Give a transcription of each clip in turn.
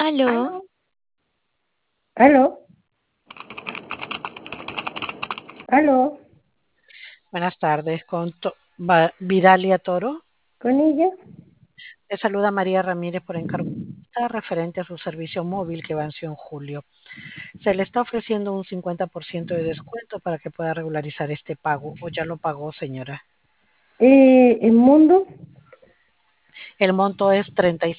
Aló, Aló, aló, aló, Buenas tardes, con Vidalia Toro. con ella. Le saluda María Ramírez por encargo referente a su servicio móvil que venció en julio. Se le está ofreciendo un 50% de descuento para que pueda regularizar este pago, o ya lo pagó, señora. El mundo, El monto es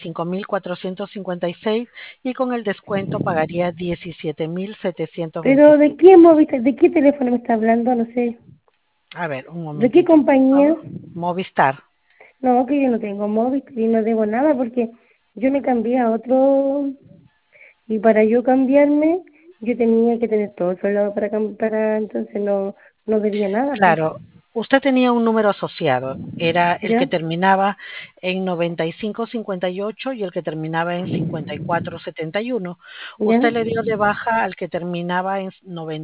35.456 y con el descuento pagaría pero ¿de 17.725. qué móvil, de qué teléfono me está hablando? No sé. A ver, un ¿De qué momentito, por compañía? favor. Movistar. No, que yo no tengo móvil y no debo nada porque yo me cambié a otro y para yo cambiarme yo tenía que tener todo el sueldo para entonces no debía nada, pues. Claro, usted tenía un número asociado, era el que ¿Ya? terminaba en 9558 y el que terminaba en 5471. ¿Ya? Usted le dio de baja al que terminaba en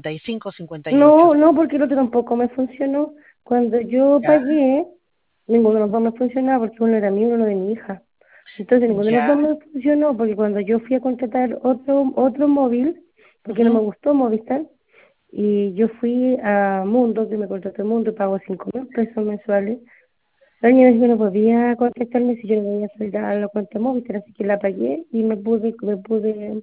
9558. No, no, porque el otro tampoco me funcionó. Cuando yo Ya, pagué, ninguno de los dos me funcionaba porque uno era mío y uno de mi hija. Entonces ninguno de los dos ya. me funcionó porque cuando yo fui a contratar otro móvil, porque no me Ujú. gustó Movistar, y yo fui a Mundo, que me contrató Mundo, y pago 5.000 pesos mensuales. La niña me dijo que no podía contactarme si yo no tenía salida a la cuenta Movistar, así que la pagué y me pude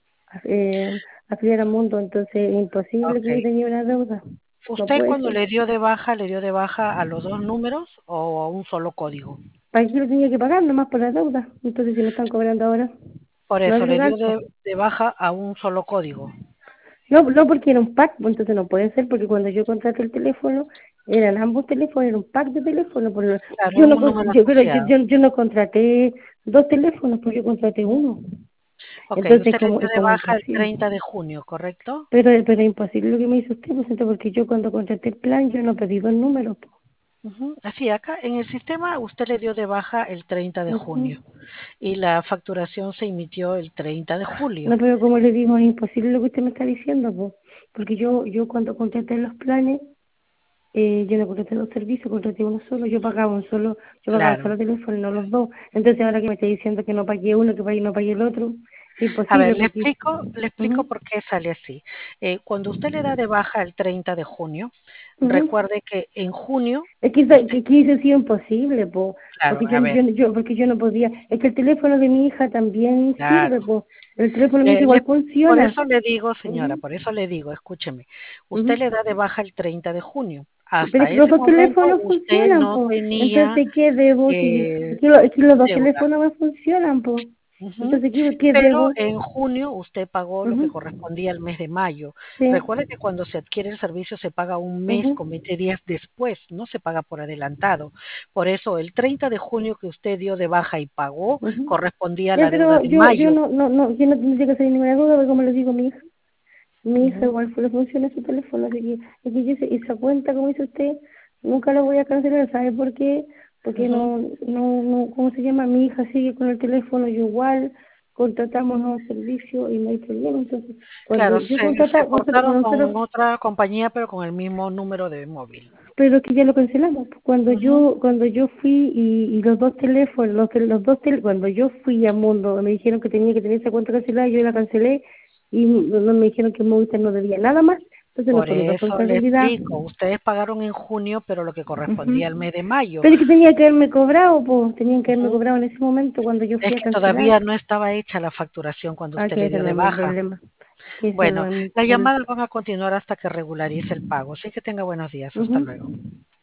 afiliar a Mundo. Entonces es imposible Ok. que yo tenga una deuda. No ¿Usted puede cuando ser. le dio de baja a los dos números o a un solo código? ¿Para qué lo tenía que pagar? Nomás por la deuda. Entonces si me están cobrando ahora, Por no es eso le dio legal, pues. de baja a un solo código. No, no porque era un pack, pues entonces no puede ser porque cuando yo contraté el teléfono, eran ambos teléfonos, era un pack de teléfonos. Claro, Yo es no, un número pero yo, asociado. yo, yo no contraté dos teléfonos, porque yo contraté Ujú. uno. Ok, Entonces usted le dio es de como baja el imposible. 30 de junio, ¿correcto? Pero es imposible lo que me hizo usted, pues, entonces, porque yo cuando contraté el plan, yo no pedí dos números, pues. Ujú. Así, acá en el sistema usted le dio de baja el 30 de Ujú. junio y la facturación se emitió el 30 de No, julio. pero como le digo, es imposible lo que usted me está diciendo, pues. Porque yo cuando contraté los planes, yo no contraté dos servicios, contraté uno solo, yo pagaba un Claro. solo teléfono, no los dos. Entonces ahora que me está diciendo que no pagué uno, que pagué, no pagué el otro, es A ver, imposible porque... le explico Ujú, por qué sale así. Cuando usted le da de baja el 30 de junio, ujú. recuerde que en junio Es que, usted, que hubiese sido imposible, po, claro, porque a ver, porque yo no podía. Es que el teléfono de mi hija también sirve, claro. po. El teléfono de mi hija Le- igual le- por funciona. eso le digo, señora, Ujú, por eso le digo, escúcheme, usted ujú. le da de baja el 30 de junio. Pero es Hasta que los ese dos momento teléfonos usted funcionan, no po. tenía Entonces, ¿qué debo? Si, eh, es que los dos deuda. teléfonos me funcionan, po. Ujú. Entonces, ¿qué Pero debo? en junio usted pagó lo que Ujú, correspondía al mes de mayo. sí, Recuerde que cuando se adquiere el servicio se paga un mes ujú, con 20 días después, no se paga por adelantado. Por eso el 30 de junio que usted dio de baja y pagó ujú. correspondía a Ya, la deuda pero de yo mayo. yo no tendría que hacer ninguna duda, porque como le digo a mi hija Ujú, igual le funciona su teléfono, así que, es que yo esa cuenta, como dice usted, nunca la voy a cancelar, ¿sabe por qué? Porque ujú. ¿cómo se llama? Mi hija sigue con el teléfono, yo igual, contratamos nuevos servicios y no hay problema, entonces, cuando Claro, yo se contrataba, cortaron cuando nosotros, con otra compañía, pero con el mismo número de móvil. pero es que ya lo cancelamos, pues, Ujú. cuando yo fui y los dos teléfonos, cuando yo fui a Mundo, me dijeron que tenía que tener esa cuenta cancelada, yo la cancelé y no me dijeron que Movistar no debía nada más, entonces no Por fue mi eso le responsabilidad. explico, ustedes pagaron en junio, pero lo que Ujú. correspondía al mes de mayo. Pero es que tenía que haberme cobrado, pues, tenían que haberme Ujú. cobrado en ese momento cuando yo Es fui a que cancelar. todavía no estaba hecha la facturación cuando Ah, usted que le ese dio no de es mi baja. problema, que ese no Bueno, es mi las problema. llamadas van a continuar hasta que regularice el pago. Así que tenga buenos días. Hasta Ujú. luego.